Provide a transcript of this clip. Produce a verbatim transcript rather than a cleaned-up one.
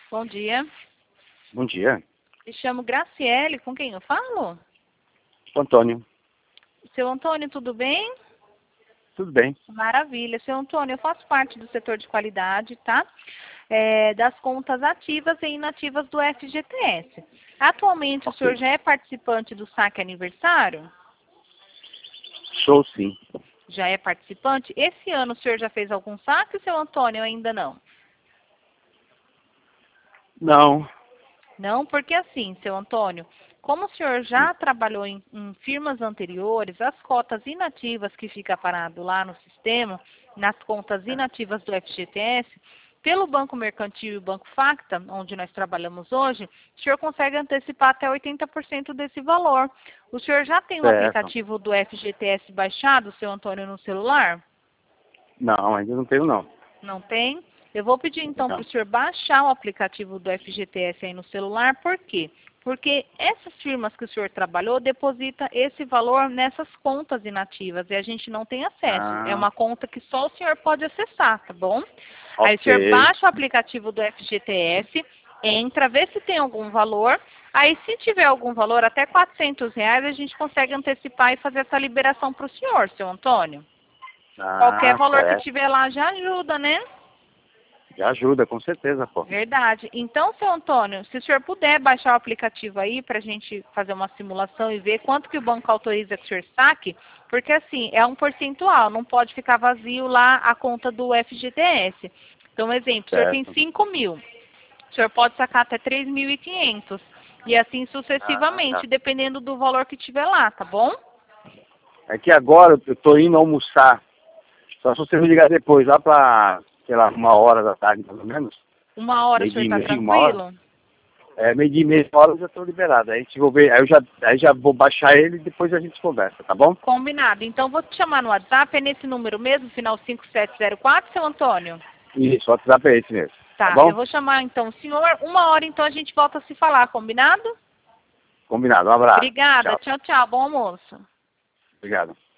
Bom dia. Bom dia. Me chamo Graciele. Com quem eu falo? Antônio. Seu Antônio, tudo bem? Tudo bem. Maravilha. Seu Antônio, eu faço parte do setor de qualidade, tá? É, das contas ativas e inativas do F G T S. Atualmente, Okay. o senhor já é participante do saque aniversário? Sou sim. Já é participante? Esse ano o senhor já fez algum saque, seu Antônio, ou ainda não? Não. Não, porque assim, seu Antônio, como o senhor já trabalhou em, em firmas anteriores, as cotas inativas que fica parado lá no sistema, nas contas inativas do F G T S, pelo Banco Mercantil e o Banco Facta, onde nós trabalhamos hoje, o senhor consegue antecipar até oitenta por cento desse valor. O senhor já tem o Certo. aplicativo do F G T S baixado, seu Antônio, no celular? Não, ainda não tenho não. Não tem? Eu vou pedir então para o senhor baixar o aplicativo do F G T S aí no celular. Por quê? Porque essas firmas que o senhor trabalhou deposita esse valor nessas contas inativas e a gente não tem acesso. Ah, É uma conta que só o senhor pode acessar, tá bom? ok. Aí o senhor baixa o aplicativo do F G T S, entra, vê se tem algum valor. Aí se tiver algum valor, até quatrocentos reais, a gente consegue antecipar e fazer essa liberação para o senhor, seu Antônio. Ah, Qualquer valor certo. que tiver lá já ajuda, né? Já ajuda, com certeza, pô. Verdade. Então, seu Antônio, se o senhor puder baixar o aplicativo aí para a gente fazer uma simulação e ver quanto que o banco autoriza que o senhor saque, porque assim, é um percentual, não pode ficar vazio lá a conta do F G T S. Então, exemplo, o senhor tem Certo. cinco mil, o senhor pode sacar até três mil e quinhentos. E assim sucessivamente, Ah, tá. dependendo do valor que tiver lá, tá bom? É que agora eu tô indo almoçar. Só se você me ligar depois, lá pra, sei lá, uma hora da tarde, mais ou menos. Uma hora o Meio senhor dia e está meia, uma hora. tranquilo? É, meio dia e meia, uma hora eu já tô liberado. Aí, se vou ver, aí, eu já, aí já vou baixar ele e depois a gente conversa, tá bom? Combinado. Então, vou te chamar no WhatsApp, é nesse número mesmo, final cinco sete zero quatro, seu Antônio? Isso, o WhatsApp é esse mesmo. Tá Tá, bom? eu vou chamar então o senhor. Uma hora então a gente volta a se falar, combinado? Combinado. Um abraço. Obrigada. Tchau. Tchau, tchau. Bom almoço. Obrigado.